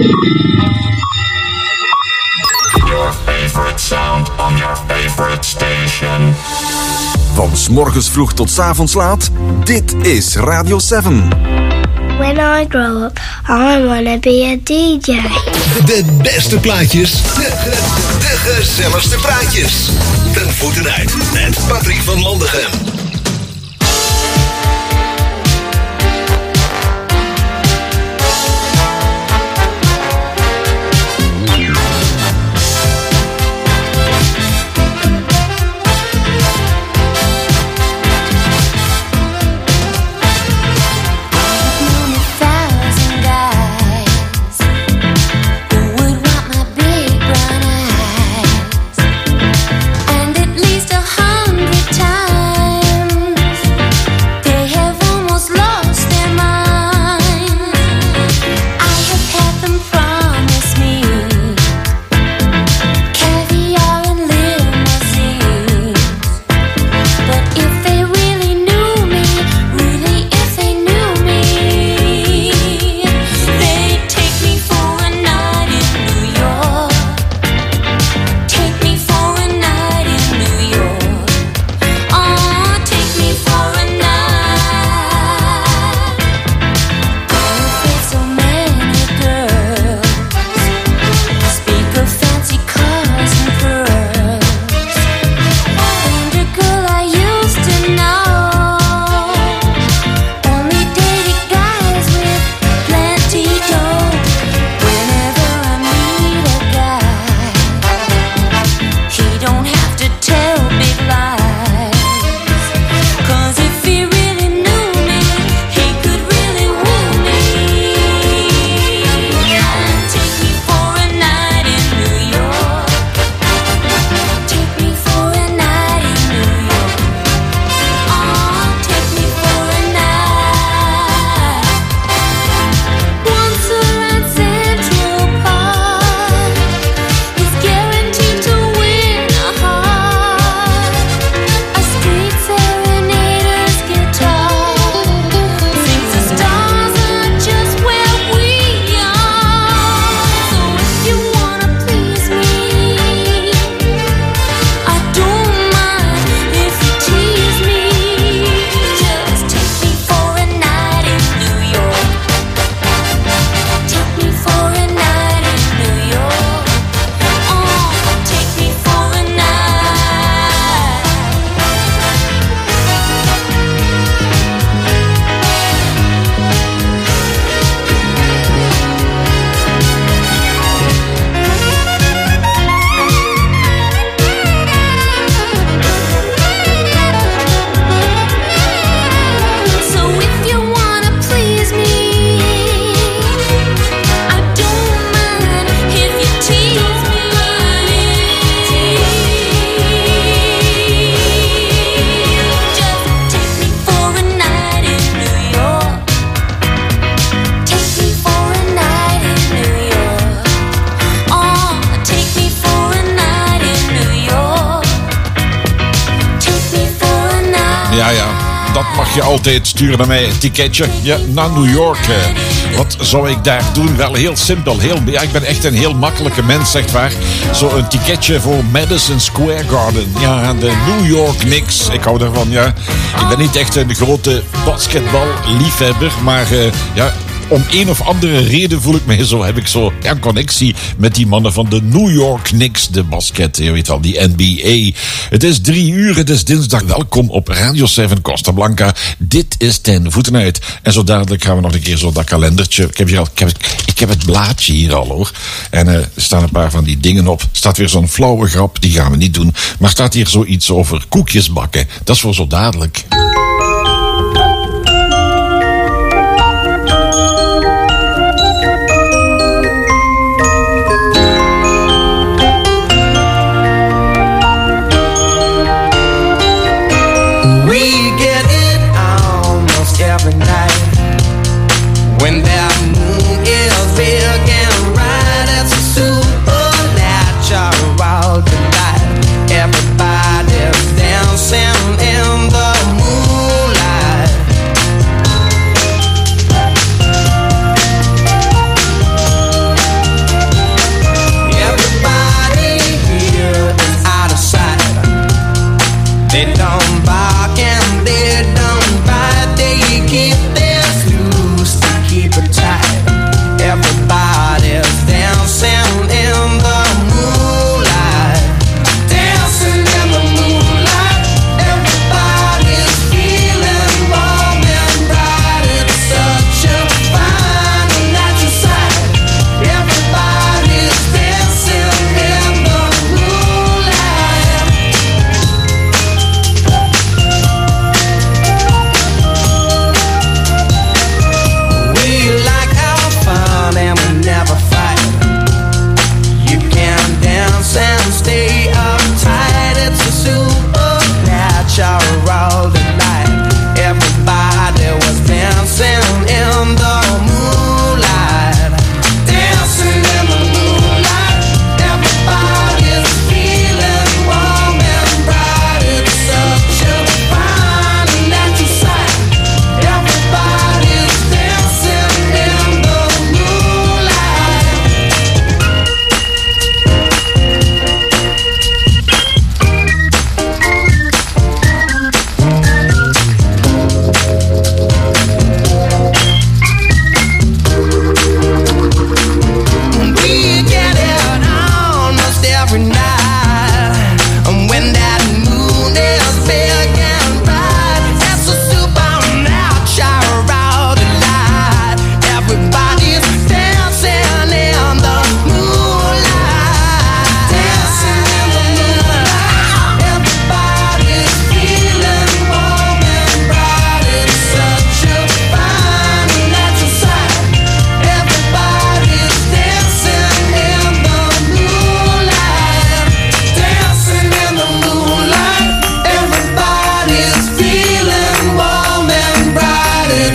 Your favorite sound on your favorite station. Van 's morgens vroeg tot 's avonds laat, dit is Radio 7. When I grow up, I wanna be a DJ. De beste plaatjes, de gezelligste praatjes. Ten voeten uit met Patrick van Landegem. And at least 100 times dat mag je altijd sturen naar mij. Een ticketje naar New York. Wat zou ik daar doen? Wel heel simpel. Ik ben echt een heel makkelijke mens, zeg maar. Zo een ticketje voor Madison Square Garden. Ja, de New York Knicks. Ik hou daarvan, ja. Ik ben niet echt een grote basketballiefhebber, maar om een of andere reden voel ik mij zo, heb ik zo een connectie met die mannen van de New York Knicks, de basket, je weet wel, die NBA. Het is 3:00, het is dinsdag. Welkom op Radio 7 Costa Blanca. Dit is Ten Voeten Uit. En zo dadelijk gaan we nog een keer zo dat kalendertje. Ik heb het blaadje hier al, hoor. En er staan een paar van die dingen op. Er staat weer zo'n flauwe grap, die gaan we niet doen. Maar staat hier zoiets over koekjes bakken. Dat is voor zo dadelijk. When that moon is big and bright, it's a supernatural delight. Everybody's dancing in the moonlight.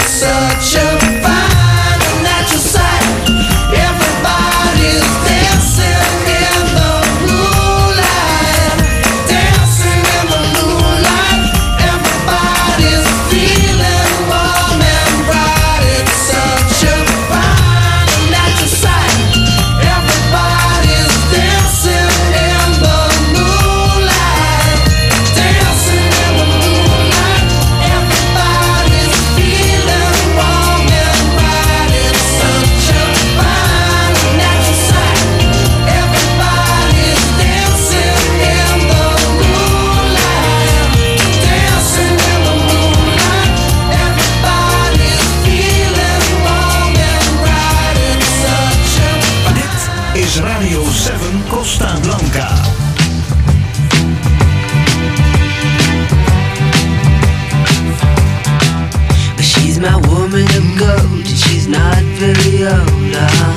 Everybody's such a fine and natural sight. Everybody's dancing in the moonlight. Dancing in the moonlight. Everybody's feeling warm and bright. It's such a fine and natural sight. Everybody's dancing in the moonlight. Dancing in the moonlight. Everybody's feeling warm and bright. It's such a fine and natural sight. Everybody's dancing in the moonlight. Dancing in the moonlight. Everybody's feeling warm and bright. It's such a Dit is Radio 7 Costa Blanca. She's my woman of gold, and she's not very old,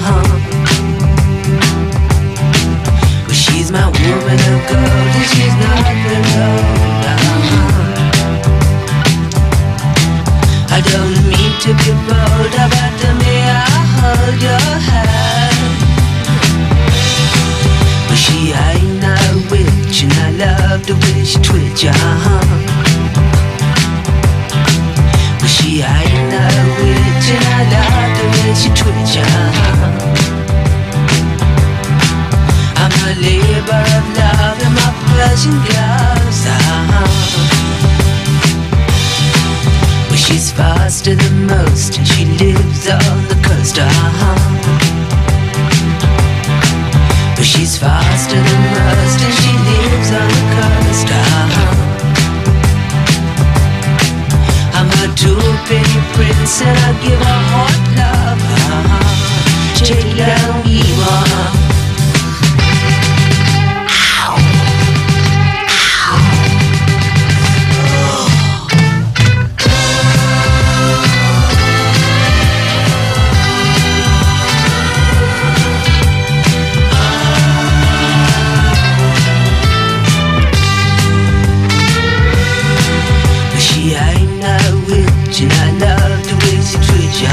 But she's my woman of gold, and she's not very old, I don't mean to be bold, but may I hold your hand? But she ain't no witch, and I love the way she twitch, But she ain't no witch, and I love the way she twitch, I'm a labor of love in my Persian gloves, But she's faster than most, and she lives on the coast, But she's faster than most, and she lives on the coast, I'm a two-penny prince, and I give her hot love, Take down Iwan. She ain't no witch, and I love the way she treats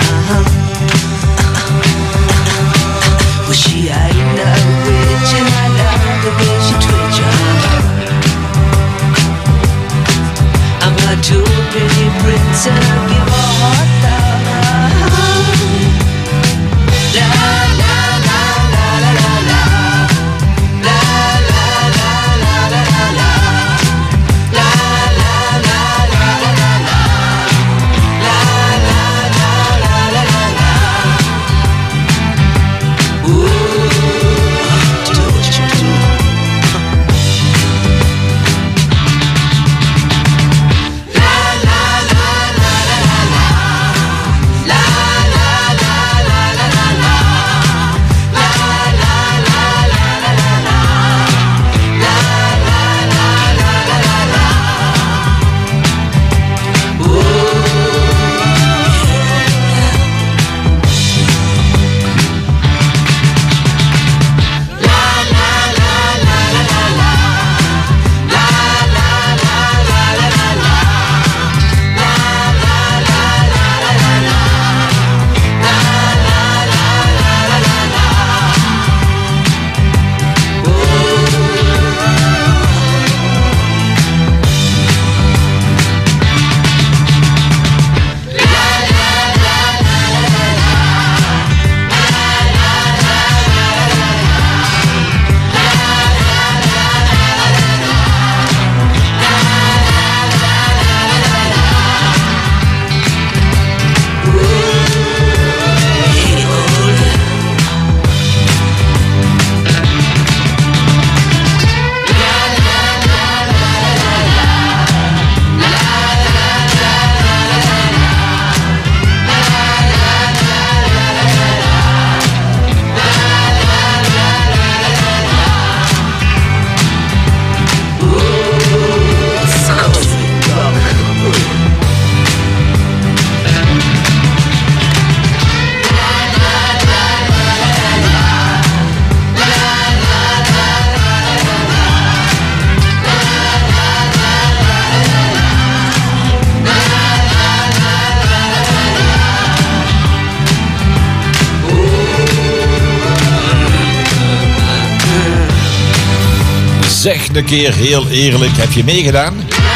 een keer heel eerlijk. Heb je meegedaan?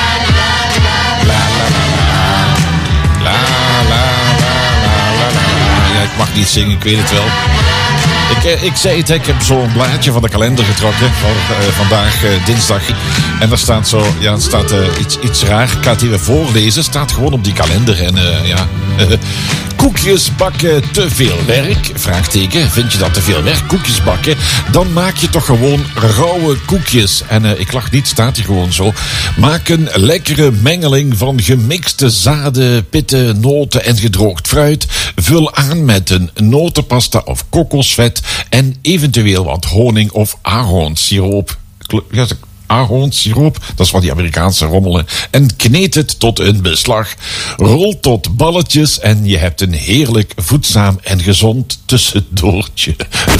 La la la la la la la. Ja, ik mag niet zingen, ik weet het wel. Ik zei het, ik heb zo'n blaadje van de kalender getrokken voor vandaag dinsdag. En daar staat zo, ja, het staat iets raar. Ik ga het even voorlezen. Het staat gewoon op die kalender. En ja, koekjes bakken te veel werk? Vraagteken. Vind je dat te veel werk? Koekjes bakken? Dan maak je toch gewoon rauwe koekjes. En ik lach niet, staat hier gewoon zo. Maak een lekkere mengeling van gemixte zaden, pitten, noten en gedroogd fruit. Vul aan met een notenpasta of kokosvet. En eventueel wat honing of ahornsiroop. Ja, ahornsiroop, dat is van die Amerikaanse rommelen. En kneed het tot een beslag. Rol tot balletjes en je hebt een heerlijk voedzaam en gezond tussendoortje.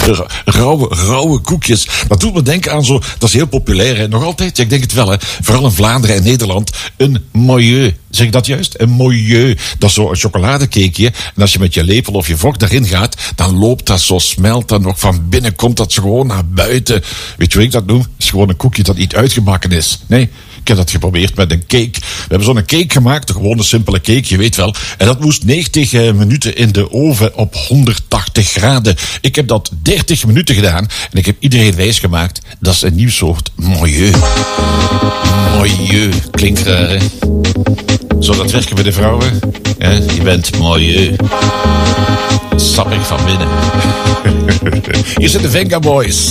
Rauwe koekjes. Dat doet me denken aan zo, dat is heel populair hè? Nog altijd, ja, ik denk het wel hè. Vooral in Vlaanderen en Nederland, een moyeu. Zeg ik dat juist? Een moyeu. Dat is zo een chocoladecakeje. En als je met je lepel of je vork daarin gaat, dan loopt dat zo, smelt dat nog van binnen, komt dat zo gewoon naar buiten. Weet je hoe ik dat noem? Het is gewoon een koekje dat niet uitgebakken is. Nee, ik heb dat geprobeerd met een cake. We hebben zo'n cake gemaakt, gewoon een simpele cake, je weet wel. En dat moest 90 minuten in de oven op 180 graden. Ik heb dat 30 minuten gedaan en ik heb iedereen wijsgemaakt, dat is een nieuw soort moyeu. Moyeu, klinkt raar hè? Zou dat werken bij de vrouwen? Ja, je bent moyeu. Sappig van binnen. Hier zijn de Venga Boys.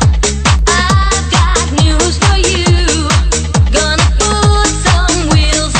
Wheels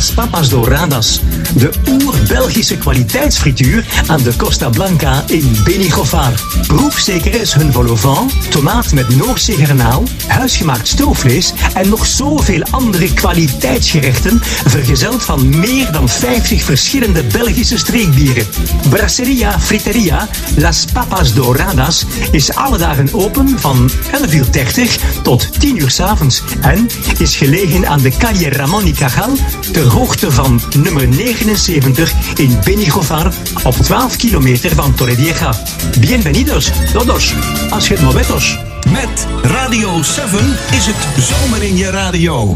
Las Papas Doradas. De oer-Belgische kwaliteitsfrituur aan de Costa Blanca in Benigofar. Proefzeker is hun vol au vent, tomaat met Noordzee garnaal, huisgemaakt stoofvlees en nog zoveel andere kwaliteitsgerechten, vergezeld van meer dan 50 verschillende Belgische streekbieren. Brasseria Friteria Las Papas Doradas is alle dagen open van 11:30 tot 10 uur 's avonds en is gelegen aan de Calle Ramón y Cajal ter hoogte van nummer 79 in Benigofar op 12 kilometer van Torrevieja. Bienvenidos, todos, als je het maar weet. Met Radio 7 is het zomer in je radio.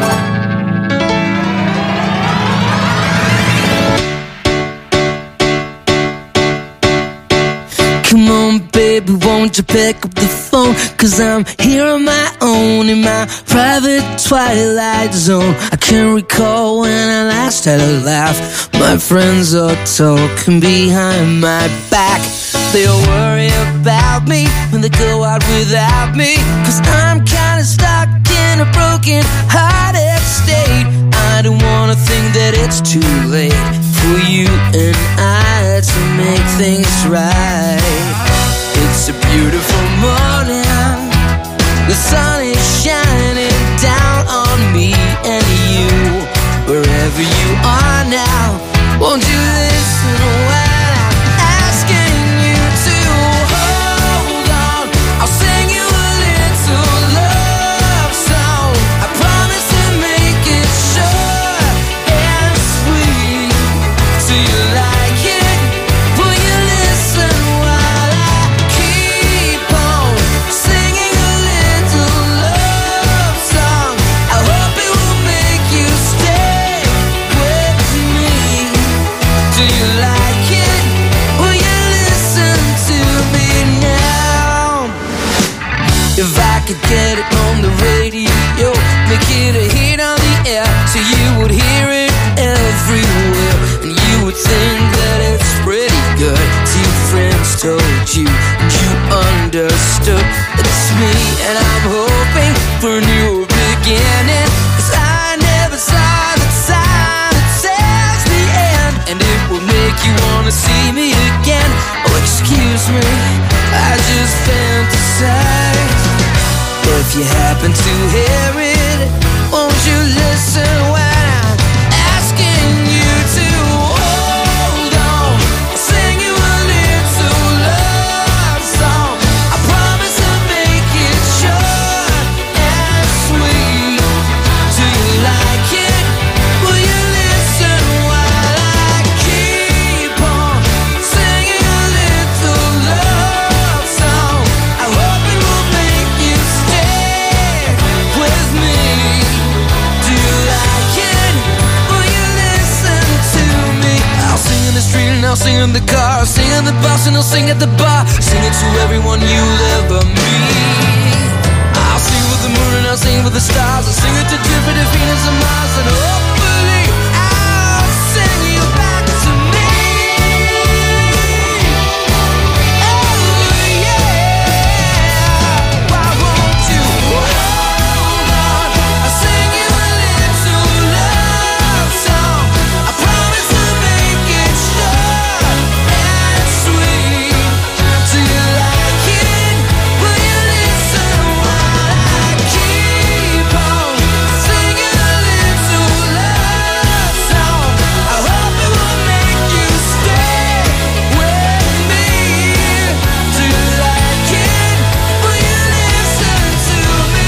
Come on, baby, won't you pick up the phone? 'Cause I'm here on my own in my private twilight zone. I can't recall when I last had a laugh. My friends are talking behind my back. They'll worry about me when they go out without me. 'Cause I'm kinda stuck in a broken-hearted state. I don't wanna think that it's too late for you and I to make things right. It's a beautiful morning. The sun is shining down on me and you. Wherever you are now, won't you listen when I'm asking you to hold on? I'll sing you a little love song. I promise to make it short and sweet. Do you like it? Will you listen while I keep on singing a little love song? I hope it will make you stay with me. Do you like it? Will you listen to me now? If I could get it on the radio, make it a hit on the air, so you would hear it everywhere, and you would think that it's pretty good. Two friends told you, and you understood. It's me, and I'm hoping for a new beginning, 'cause I never saw the sign that says the end, and it will make you wanna see me again. Oh, excuse me, I just fantasize. If you happen to hear it, won't you listen when I'm asking you to hold on? I'll sing you a little love song. I promise to make it short and sweet. Do you like it? Will you listen while I keep on singing a little love song? I hope it will make you stay with me. Do you like it? Will you listen to me? I'll sing in the street and I'll sing in the car, I'll sing in the bus and I'll sing at the bar, sing it to everyone you'll ever meet. I'll sing with the moon and I'll sing with the stars, I'll sing it to Jupiter, Venus and Mars, and hopefully I'll sing you back to me. Oh yeah, why won't you hold on? I'll sing you a little love song. I promise to make it short and sweet. Do you like it? Will you listen while I keep on singing a little love song? I hope it will make you stay with me. Do you like it? Will you listen to me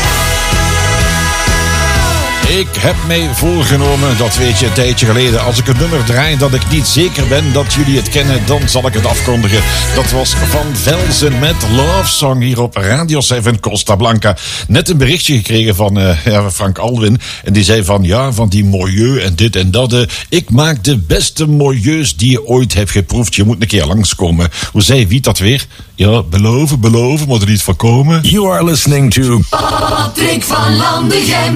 now? Ik heb mij voorgenomen, dat weet je een tijdje geleden, als ik een nummer draai dat ik niet zeker ben dat jullie het kennen, dan zal ik het afkondigen. Dat was Van Velzen met Love Song hier op Radio 7 Costa Blanca. Net een berichtje gekregen van Frank Alwin. En die zei van die milieu en dit en dat. Ik maak de beste milieus die je ooit hebt geproefd. Je moet een keer langskomen. Hoe zei Wiet dat weer? Ja, beloven, moet er niet van komen. You are listening to Patrick van Landegem.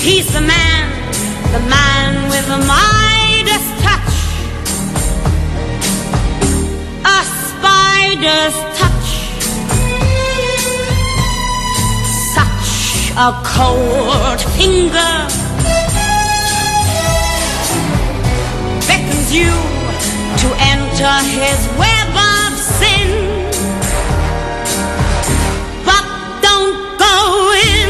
He's the man with the Midas touch, a spider's touch, such a cold finger beckons you to enter his web of sin, but don't go in.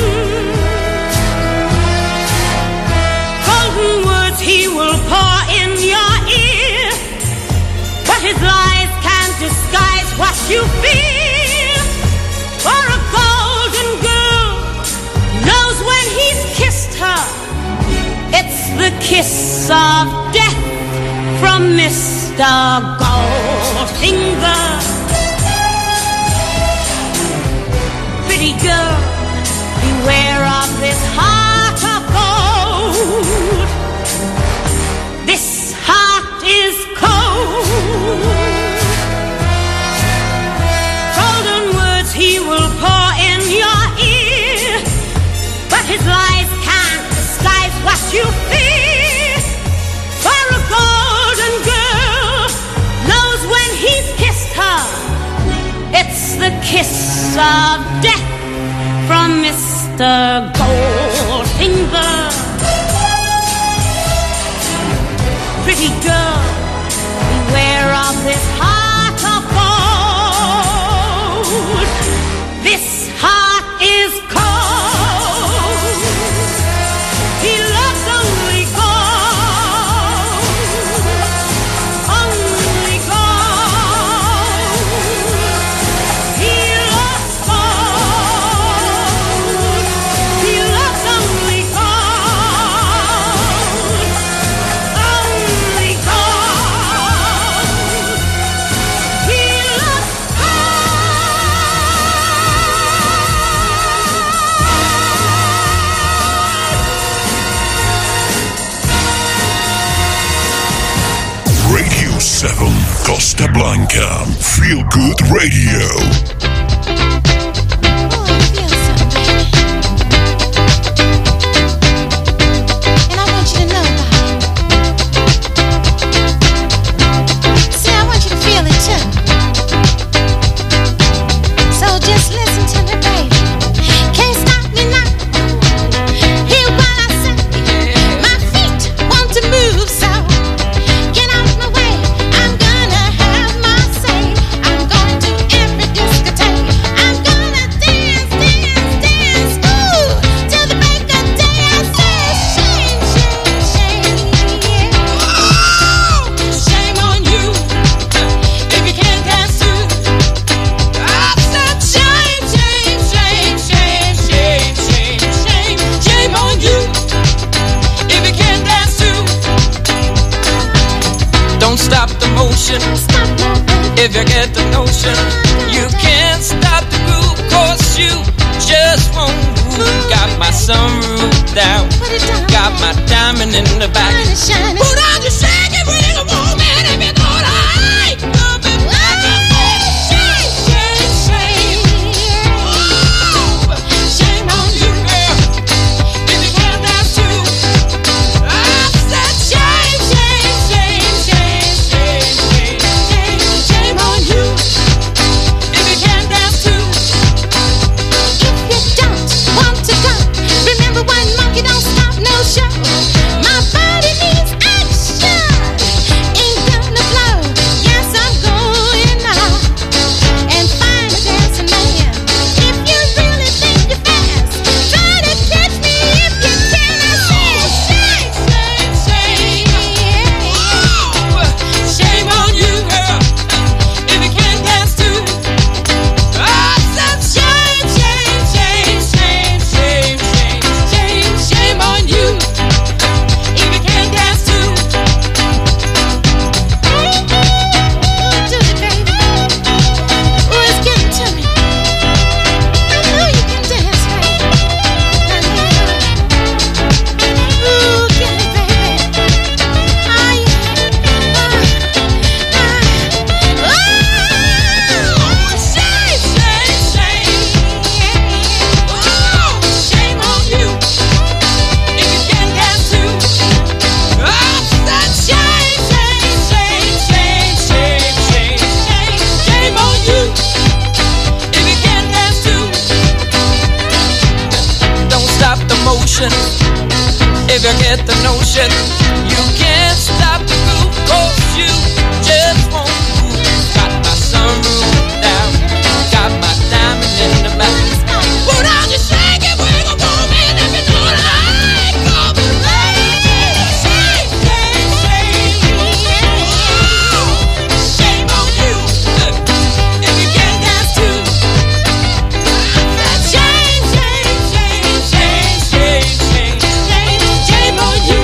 He will pour in your ear, but his lies can't disguise what you feel. For a golden girl knows when he's kissed her, it's the kiss of death from Mr. Goldfinger. Pretty girl, beware of this heart of gold. This heart is cold. Golden words he will pour in your ear, but his lies can't disguise what you fear. For a golden girl knows when he's kissed her, it's the kiss of death from Mr. Goldfinger. Pretty girl, beware of this heart of gold. This heart is cold. He loves only gold. Only gold. He loves gold. He loves only gold. Only gold. He loves Radio 7 Costa Blanca. Feel Good Radio. If you get the notion, you can't stop the groove, 'cause you just won't move. Got my sunroof down, got my diamond in the back. Put on your shake it, ring a woman if you go to hide. Shame, shame, shame. Oh, shame on you, girl. If you can't dance too. I said shame, shame, shame, shame, shame, shame, shame on you. If you can't dance too. If you don't want to go, remember one monkey don't stop no show. My body needs action. Ain't gonna flow. Yes, I'm going now and find a dancing man. If you really think you're fast, try to catch me if you can. I said shame, shame, shame. Oh, shame on you, girl. If you can't dance too. I said shame, shame, shame, shame, shame, shame, shame on you. motion. If you get the notion, you can't stop the groove, 'cause you just won't move. Got my sunroof down, got my diamond in the back. Well, now just shake it, wiggle, move it, if you know what I like. Come and shake, shake, shake, shake. Shame on you if you can't dance too. Shame, shame, shame, shame, shame, shame, shame. Shame on you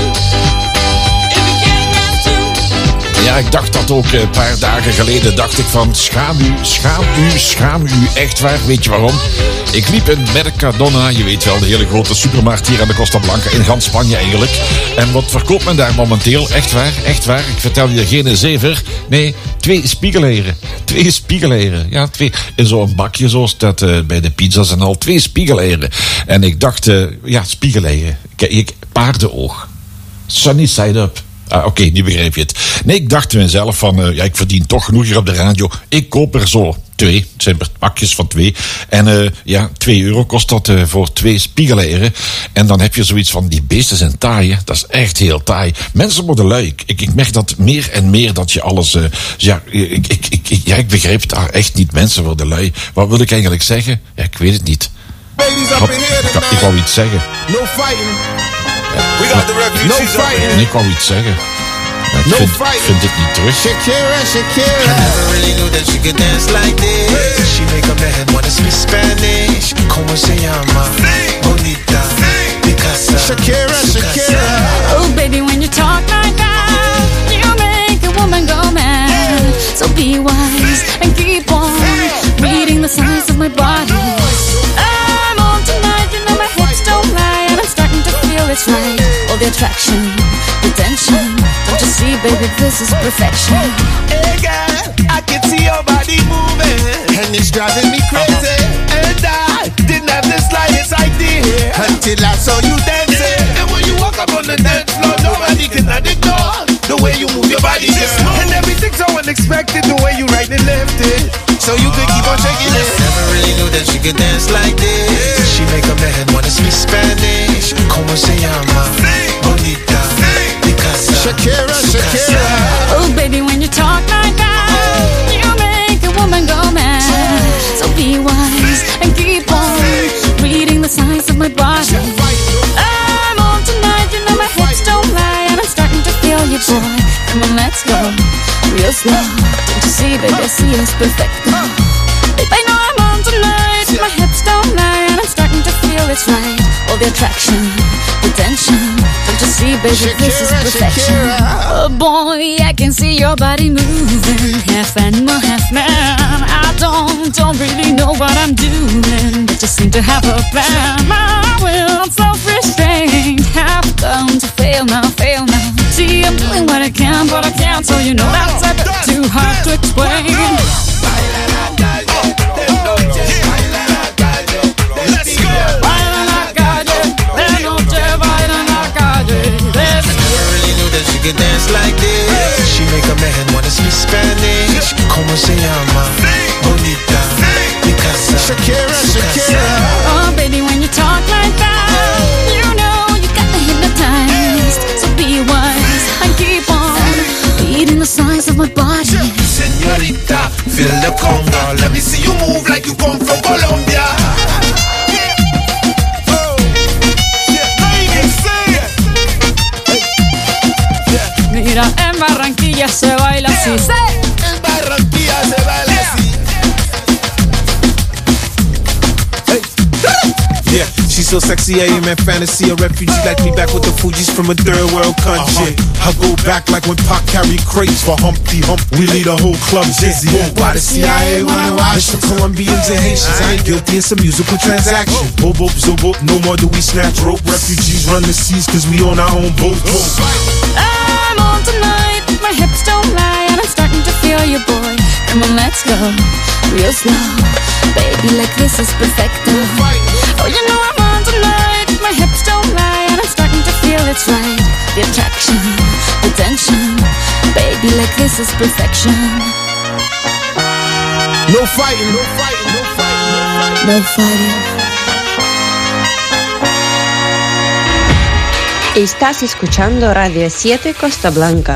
if you can't dance too. Ja, ik dacht dat ook een paar dagen geleden. Dacht ik van, schaam u, schaam u, schaam u. Echt waar, weet je waarom? Ik liep in Mercadona, je weet wel, de hele grote supermarkt hier aan de Costa Blanca. In gans Spanje eigenlijk. En wat verkoopt men daar momenteel? Echt waar, echt waar. Ik vertel je geen zever. Nee, 2 spiegeleieren. 2 spiegeleieren. Ja, 2. In zo'n bakje zoals dat bij de pizza's en al. 2 spiegeleieren. En ik dacht, ja, spiegeleieren. Kijk, paardenoog. Sunny side up. Ah, oké, nu begrijp je het. Nee, ik dacht mezelf van, ja, ik verdien toch genoeg hier op de radio. Ik koop er zo 2. Het zijn pakjes van 2. En ja, €2 kost dat voor 2 spiegeleieren. En dan heb je zoiets van, die beesten zijn taai, hè? Dat is echt heel taai. Mensen worden lui. Ik merk dat meer en meer dat je alles... ja, ik begrijp het echt niet. Mensen worden lui. Wat wil ik eigenlijk zeggen? Ja, ik weet het niet. Ik wou iets zeggen. No fighting. We got the refugees no fighting. Nee, ik wou iets zeggen. Maar ik vind dit niet terug. Shakira, Shakira. I never really knew that she could dance like this. She make up her head wanna speak Spanish. Como se llama? Bonita. Picasa. Shakira, Shakira. Oh, baby, when you talk like that, you make a woman go mad. So be wise and keep on reading the signs of my body. I'm on tonight, you know my hips don't lie, and I'm starting to feel it's right. All the attraction, the tension. Don't you see, baby, this is perfection. Hey, girl, I can see your body moving, and it's driving me crazy. And I didn't have the slightest idea until I saw you dancing. And when you walk up on the dance floor, nobody can ignore the way you move your body, girl. And everything's so unexpected, the way you right and left it, so you could keep on shaking it. Never really knew that she could dance like this. She make up her head wanna speak Spanish. Como se llama? Bonita. Picasa. Shakira, Shakira. Oh, baby, when you talk like that, you make a woman go mad. So be wise and keep on reading the signs of my body. I'm on tonight, you know my hips don't lie, and I'm starting to feel you, boy. Come on, let's go real slow. Don't you see, baby, I see it's perfect. Babe, I know I'm on tonight, my hips don't lie, and I'm starting to feel it's right. All the attraction, the tension. Don't you see, baby, this is perfection. Oh boy, I can see your body moving, half animal, half man. I don't really know what I'm doing, but just seem to have a plan. My will, self-restraint, have come to fail now, fail now. See, I'm doing what I can, but I can't, so you know that's a bit too hard to explain. She can dance like this. She make up her head wanna speak Spanish. Como se llama? Bonita. Picasa. Shakira, Shakira. Oh, baby, when you talk like that, you know you got me hypnotized. So be wise and keep on reading the signs of my body. Señorita, feel the conga. Let me see you move like you come from Colombia. Mira, en Barranquilla se baila así. En Barranquilla se baila así. Hey. Yeah, she's so sexy, I am in fantasy. A refugee like me back with the Fugees from a third world country. I go back like when Pac carried crates for Humpty Hump. We lead a whole club dizzy. Why the CIA wanna watch the Colombians and Haitians? I ain't guilty, it's a musical transaction. Boop, boop, zo boop, no more do we snatch rope. Refugees run the seas cause we on our own boat. I'm on tonight, my hips don't lie, and I'm starting to feel you, boy. Come on, let's go real slow. Baby, like this is perfecto. Oh, you know I'm on tonight, my hips don't lie, and I'm starting to feel it's right. The attraction, the tension. Baby, like this is perfection. No fighting, no fighting, no fighting, no fighting. No fighting. Estás escuchando Radio 7 Costa Blanca.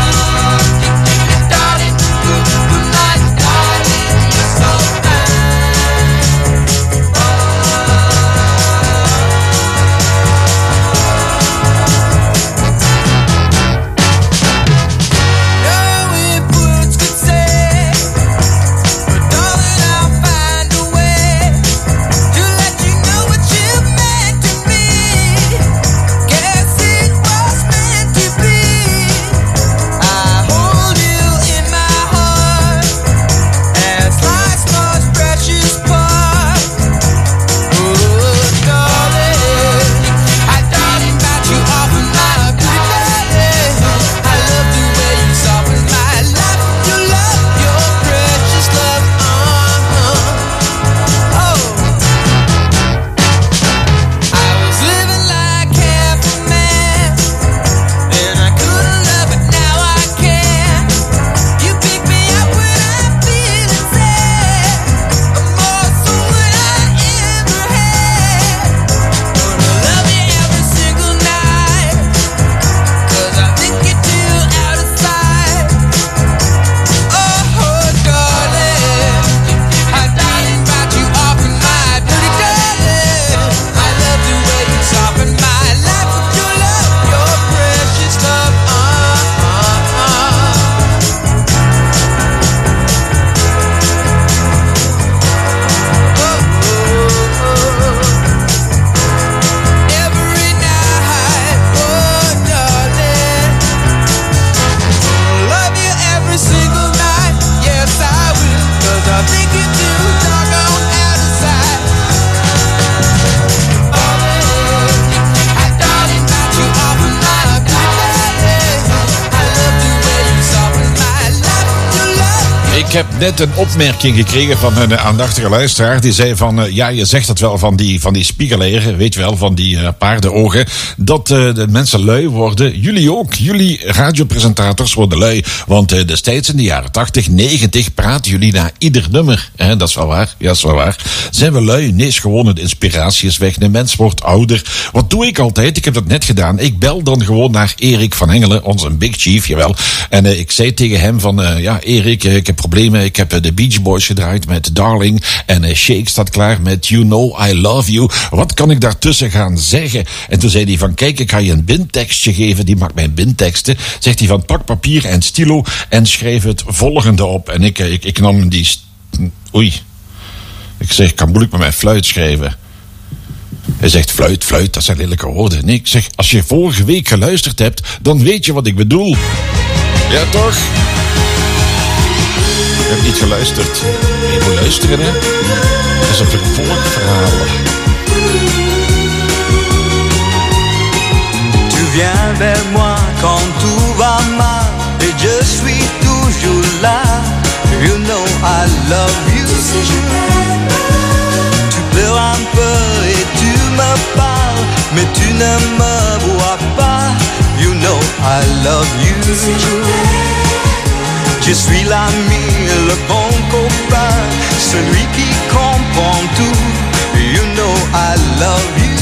Ik heb net een opmerking gekregen van een aandachtige luisteraar. Die zei van, ja, je zegt dat wel van die spiegeleren, weet je wel, van die paardenogen, dat de mensen lui worden. Jullie ook. Jullie radiopresentators worden lui. Want destijds in de jaren 80, 90 praten jullie naar ieder nummer. Dat is wel waar. Ja, dat is wel waar. Zijn we lui? Nee, is gewoon de inspiratie is weg. De mens wordt ouder. Wat doe ik altijd? Ik heb dat net gedaan. Ik bel dan gewoon naar Erik van Engelen, onze Big Chief, jawel. En ik zei tegen hem van, ja, Erik, ik heb problemen. Ik heb de Beach Boys gedraaid met Darling. En Shake staat klaar met You Know I Love You. Wat kan ik daartussen gaan zeggen? En toen zei hij van, kijk, ik ga je een bindtekstje geven. Die maakt mijn bindteksten. Zegt hij van, pak papier en stilo en schrijf het volgende op. En ik nam die... Oei. Ik zeg, ik kan moeilijk met mijn fluit schrijven. Hij zegt, fluit, dat zijn lelijke woorden. Nee, ik zeg, als je vorige week geluisterd hebt, dan weet je wat ik bedoel. Ja, toch? Ik heb niet geluisterd. Je moet luisteren, hè. Dat is een vervolgverhaal. Tu viens vers moi quand tout va mal et je suis toujours là. You know I love you. Tu pleures un peu et tu me parles, mais tu ne me vois pas. You know I love you. Je suis l'ami, le bon copain, celui qui comprend tout. You know I love you.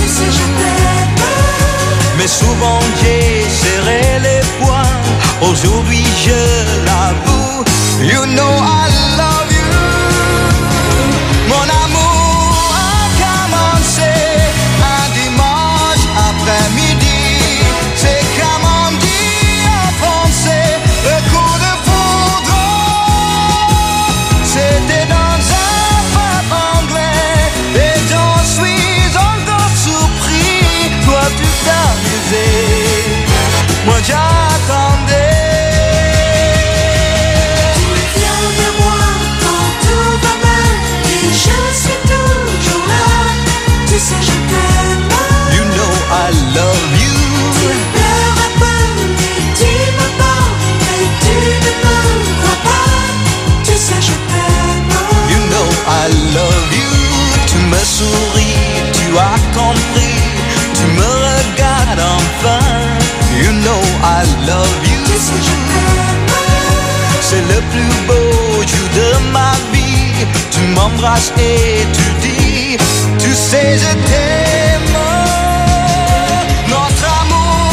Mais souvent j'ai serré les poings, aujourd'hui je l'avoue. You know I love you. Mon amour a commencé un dimanche après-midi. C'est comme on dit en français, le coup de foudre. C'était dans un pub anglais et j'en suis encore surpris. Toi tu t'amusais, moi j'attendais. I love you. Tu pleures un peu et tu me parles, mais tu ne me crois pas. Tu sais je t'aime. You know I love you. Tu me souris, tu as compris, tu me regardes enfin. You know I love you. Tu sais je t'aime. C'est le plus beau jour de ma vie. Tu m'embrasses et tu dis, tu sais je t'aime. Notre amour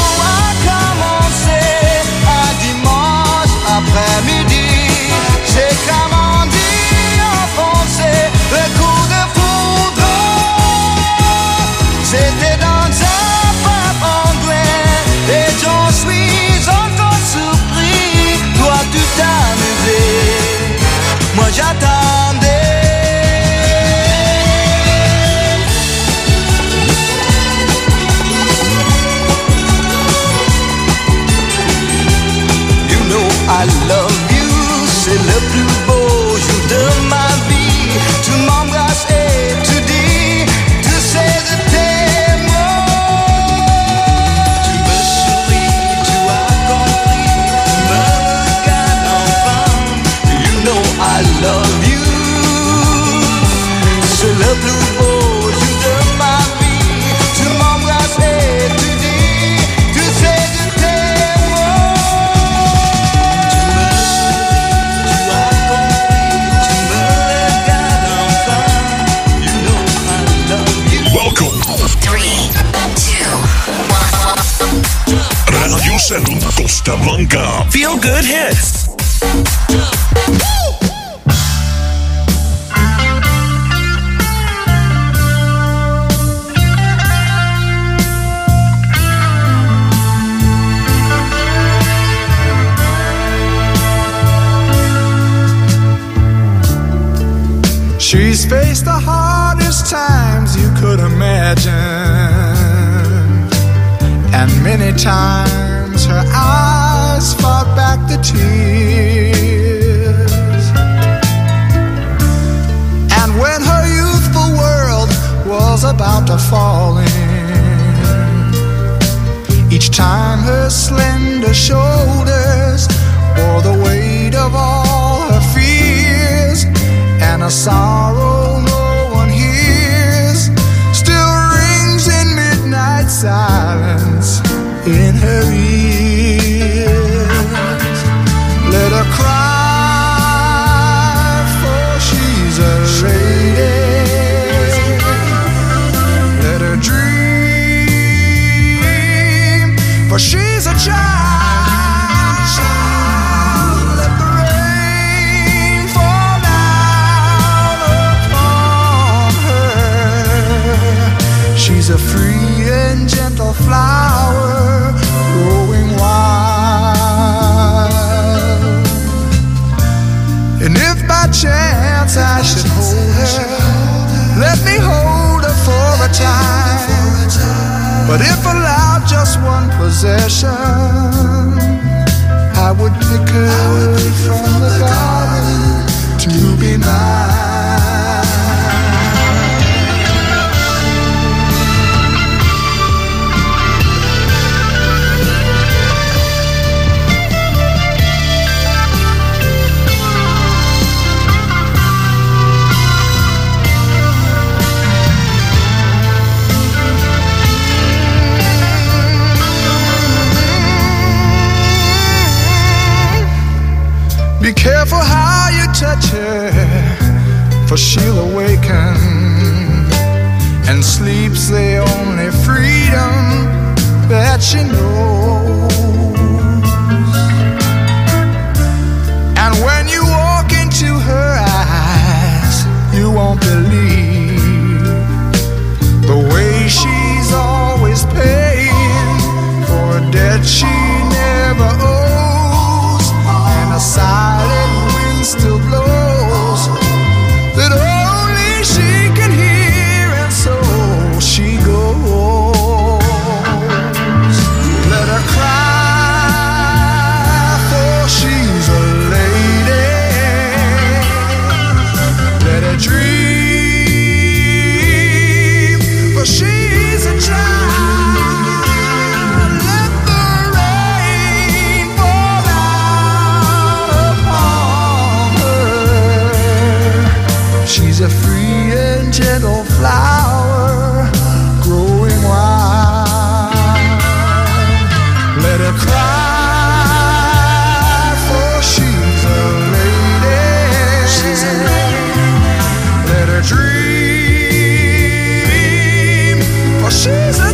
7 Costa Blanca. Feel good hits. She's faced the hardest times you could imagine, and many times her eyes fought back the tears. And when her youthful world was about to fall in, each time her slender shoulders bore the weight of all her fears, and a sorrow no one hears still rings in midnight silence in her ears. Let her cry, for she's a lady. Let her dream, for she's a child. She's a free and gentle flower growing wild. And if by chance I should hold her, let me hold her for a time. But if allowed just one possession, I would pick her from the garden to be mine. Be careful how you touch her, for she'll awaken, and sleep's the only freedom that she knows. And when you walk into her eyes, you won't believe the way she's always paying for a debt she never owes. And a silent wind still blows that only she can hear, and so she goes. Let her cry, for she's a lady. Let her dream, for she's a child. Let the rain fall out upon her. She's a free and gentle flower growing wild. Let her cry, for she's a lady. She's a lady. Let her dream, for she's a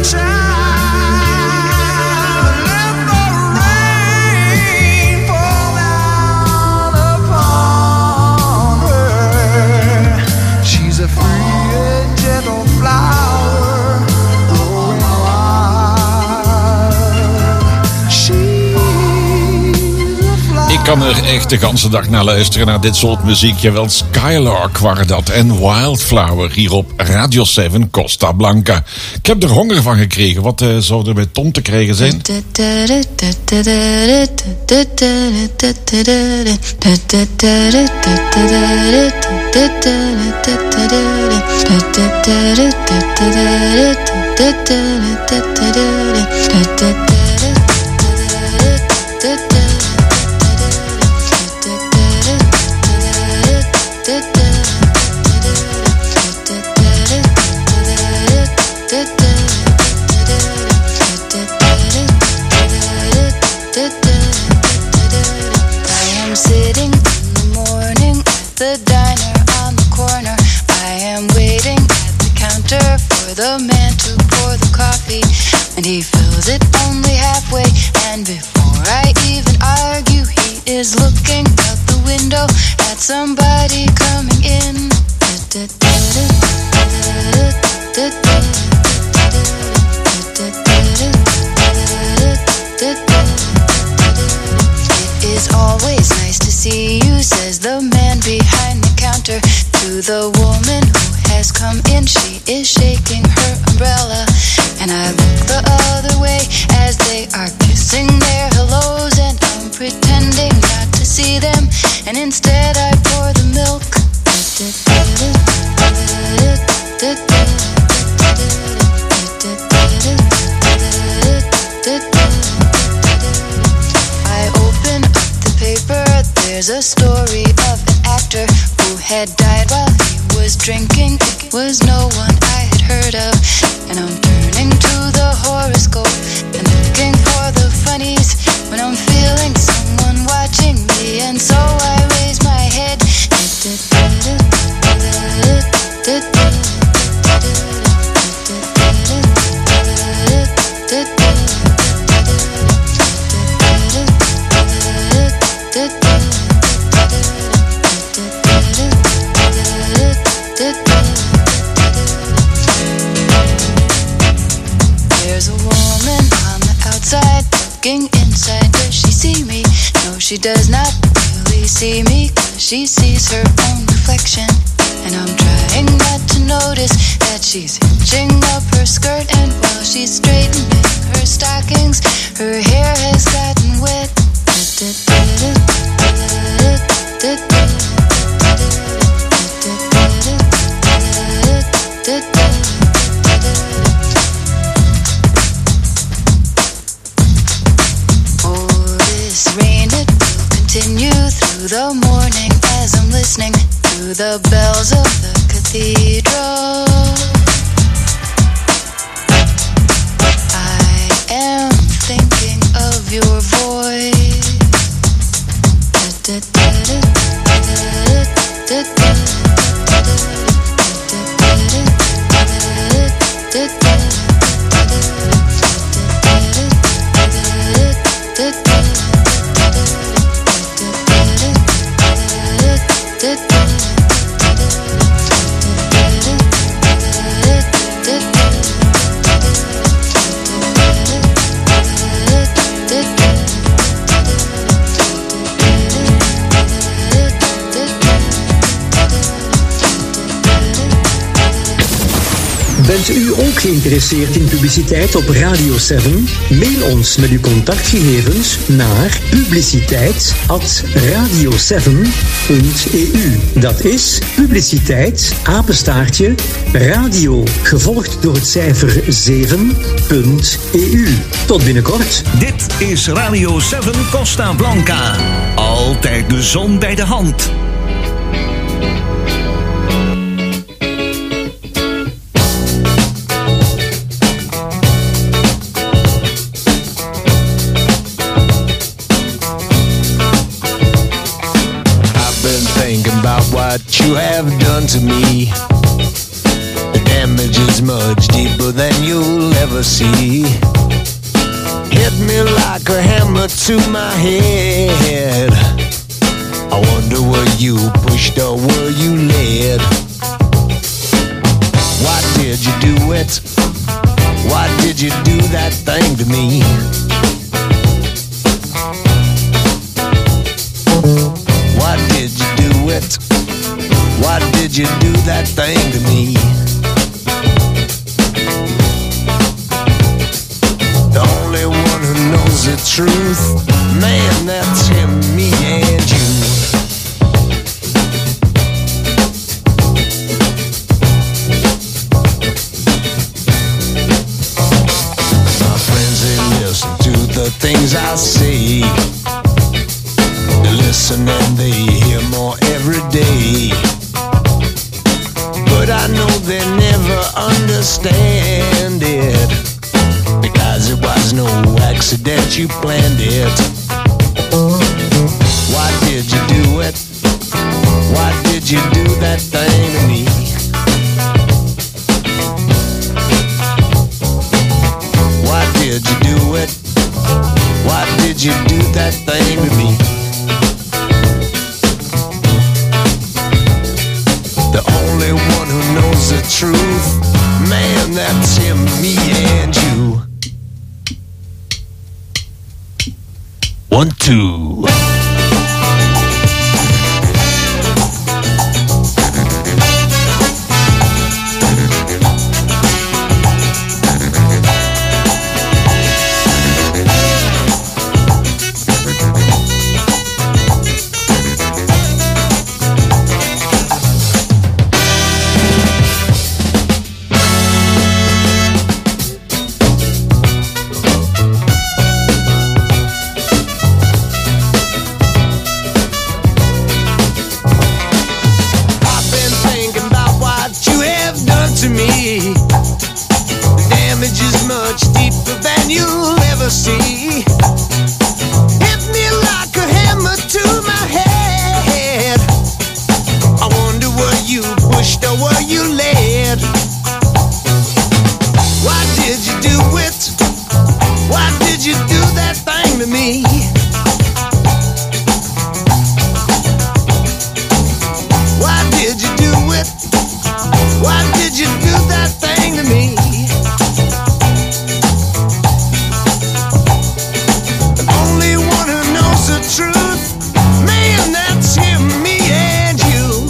child. Let the rain fall down upon her. She's a free and gentle flower growing wild. She's a flower. Ik kan er echt de ganse dag naar luisteren, naar dit soort muziek. Jawel, Skylark waren dat en Wildflower hier op Radio 7 Costa Blanca. Ik heb er honger van gekregen. Wat zou er bij Tom te krijgen zijn? Sitting in the morning at the diner on the corner. I am waiting at the counter for the man to pour the coffee, and he fills it only halfway, and before behind the counter to the woman who has come in. She is shaking her umbrella, and I look the other way as they are kissing their hellos, and I'm pretending not to see them, and instead I pour the milk. I open up the paper. There's a story of an actor who had died while he was drinking. It was no one I had heard of, and I'm turning to the horoscope and looking for the funnies when I'm feeling someone watching me, and so I raise my head. There's a woman on the outside looking inside. Does she see me? No, she does not really see me, 'cause she sees her own reflection. And I'm trying not to notice that she's hitching up her skirt, and while she's straightening her stockings, her hair has gotten wet. Oh, this rain, it will continue through the morning as I'm listening to the bells of the cathedral. I am thinking of your voice. Bent u ook geïnteresseerd in publiciteit op Radio 7? Mail ons met uw contactgegevens naar publiciteit@radio7.eu. Dat is publiciteit, apenstaartje, radio, gevolgd door het cijfer 7.eu. Tot binnenkort. Dit is Radio 7 Costa Blanca. Altijd de zon bij de hand. What you have done to me, the damage is much deeper than you'll ever see. Hit me like a hammer to my head. I wonder were you pushed or were you led? Why did you do it? Why did you do that thing to me? Why did you do it? Why did you do that thing to me? The only one who knows the truth, man, that's him, me and you. My friends, they listen to the things I say. They listen and they hear more every day. But I know they never understand it, because it was no accident, you planned it. Why did you do it? Why did you do that thing to me? Why did you do it? Why did you do that thing to me? The only one who knows the truth, man, that's him, me and you. 1, 2. deeper than you'll ever see. Hit me like a hammer to my head. I wonder were you pushed or were you led? Why did you do it? Why did you do that thing to me? Why did you do it? Why did you do that thing to me? The only one who knows the truth, man, that's him, me and you.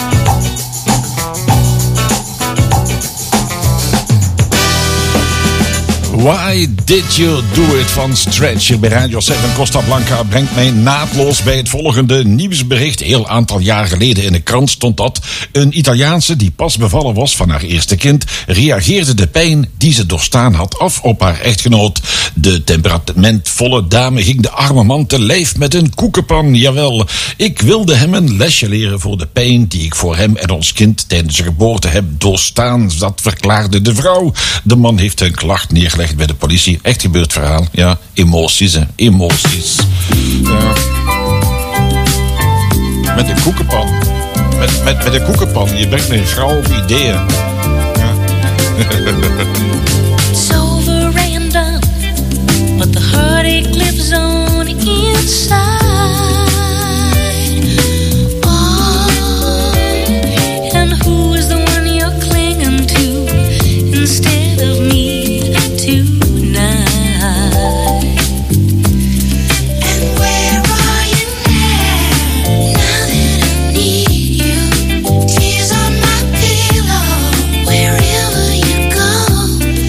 Why Did You Do It van Stretch hier bij Radio 7 Costa Blanca brengt mij naadloos bij het volgende nieuwsbericht. Heel aantal jaar geleden in de krant stond dat een Italiaanse die pas bevallen was van haar eerste kind reageerde de pijn die ze doorstaan had af op haar echtgenoot. De temperamentvolle dame ging de arme man te lijf met een koekenpan. Jawel, ik wilde hem een lesje leren voor de pijn die ik voor hem en ons kind tijdens de geboorte heb doorstaan. Dat verklaarde de vrouw. De man heeft een klacht neergelegd bij de politie. Echt gebeurd verhaal. Ja, emoties, hè. Emoties. Ja. Met een koekenpan. Met een koekenpan. Je brengt een vrouw op ideeën. Ja. It's over and done, but the heartache lives on inside. Oh, and who is the one you're clinging to instead of me? Tears on my pillow, wherever you go.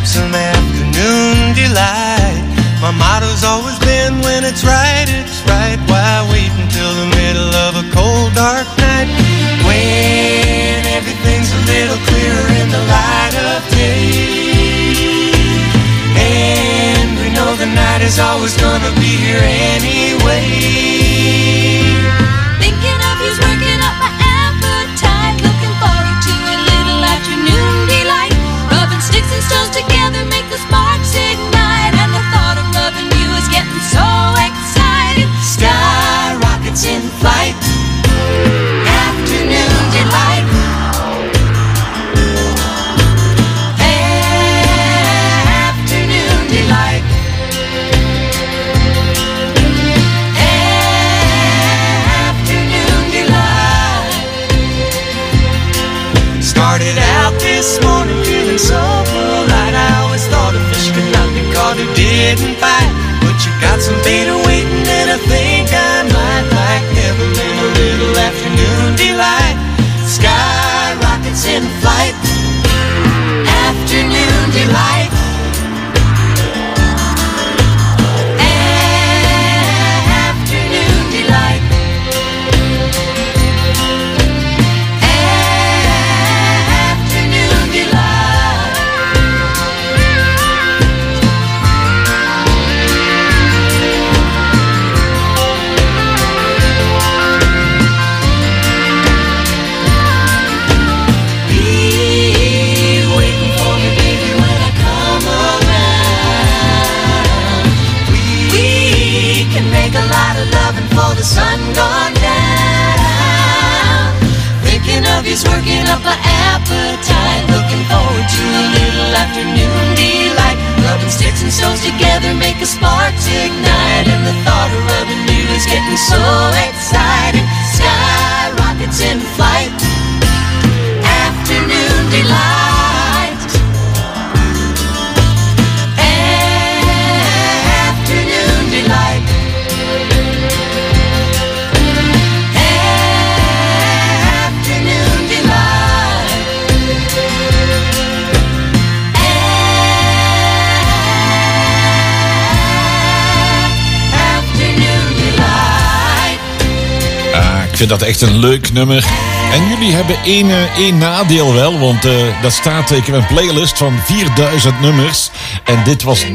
up some afternoon delight. My motto's always been when it's right, why wait until the middle of a cold dark night, when everything's a little clearer in the light of day. And we know the night is always gonna be here anyway. Thinking of you's working up my appetite. Looking forward to a little afternoon delight. Rubbing sticks and stones together make the sparks ignite. And the thought of loving you is getting so exciting. Sky rockets in flight. Afternoon delight. Afternoon delight. Afternoon delight. Started out this morning feeling so polite. I always thought a fish could not be caught who didn't bite. But you got some beta waiting and I think I might like Neverland, a little afternoon delight. Sky rockets in flight. Afternoon delight. Afternoon delight. Afternoon delight. Be waiting for me, baby, when I come around. We can make a lot of loving for the sun gone down. Thinking of you's working up an appetite. Looking forward to a little afternoon delight. Rubbing sticks and stones together make a sparks ignite. And the thought of rubbing you is getting so exciting. Sky rockets in flight. Afternoon delight. Afternoon delight. Afternoon delight. Afternoon delight. Ik vind dat echt een leuk nummer. En jullie hebben één nadeel wel, want dat staat, ik heb een playlist van 4000 nummers. En dit was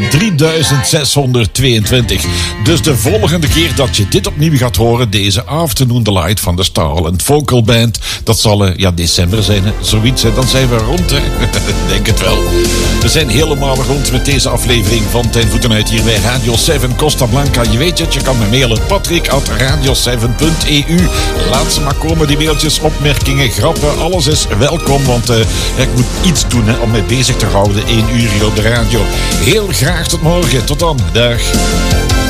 3622. Dus de volgende keer dat je dit opnieuw gaat horen, deze Afternoon Delight van de Starland Vocal Band, dat zal december zijn, hè? Zoiets, hè? Dan zijn we rond, hè? Denk het wel. We zijn helemaal rond met deze aflevering van Ten Voeten Uit hier bij Radio 7 Costa Blanca. Je weet het, je kan me mailen, patrick@radio7.eu. Laat ze maar komen, die mailtjes, opmerkingen, grappen, alles is welkom. Want ik moet iets doen, hè, om mij bezig te houden 1 uur hier op de radio. Heel graag tot morgen, tot dan, dag.